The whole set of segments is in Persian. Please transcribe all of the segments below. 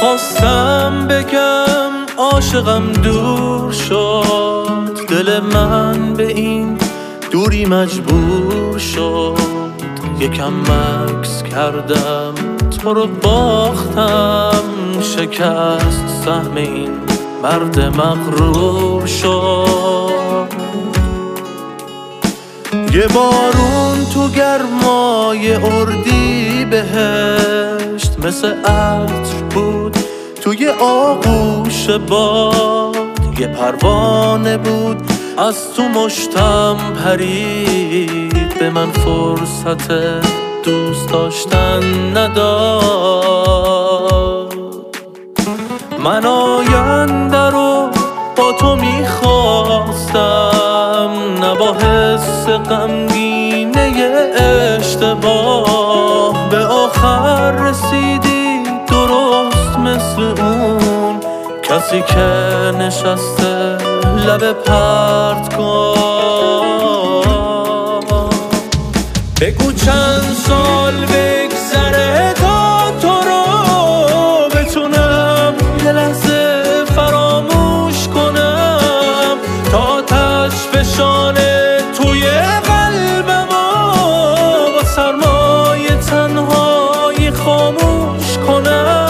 خواستم بگم عاشقم دور شد، دل من به این دوری مجبور شد. یکم مکث کردم تو رو باختم، شکست سهم این مرد مغرور شد. یه بارون تو گرمای اردی بهشت، مثل عطر بود توی آغوش باد. یه پروانه بود از تو مشتم پرید، به من فرصت دوست داشتن نداد. من آینده رو با تو میخواستم، نه با حس غمگینه اشتباه. به آخر رسیدی درست مثل اون کسی که نشسته لب پرتگاه. بگو چند سال بگذره تا تو رو بتونم یه لحظه فراموش کنم، تا آتش فشانه توی قلبم با سرمای تنهایی خاموش کنم.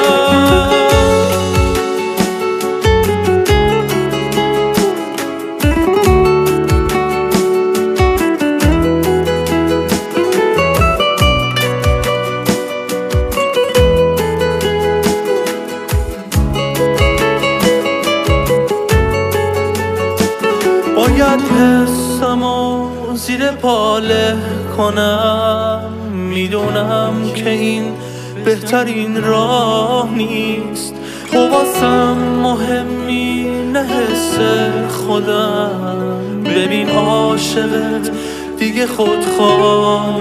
باید حسمو زیر پاله کنم، میدونم که این بهترین راه نیست. واسم مهمی نه حس خودم، ببین عاشقت دیگه خودخواه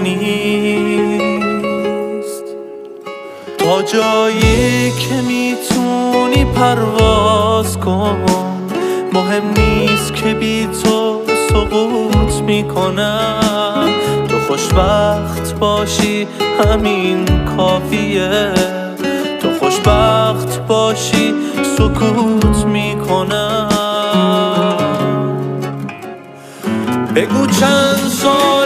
نیست. تا جایی که میتونی پرواز کن، مهم نیست که بی تو سقوط میکنم. تو خوشبخت باشی همین کافیه، تو خوشبخت باشی سکوت میکنم. بگو چند سال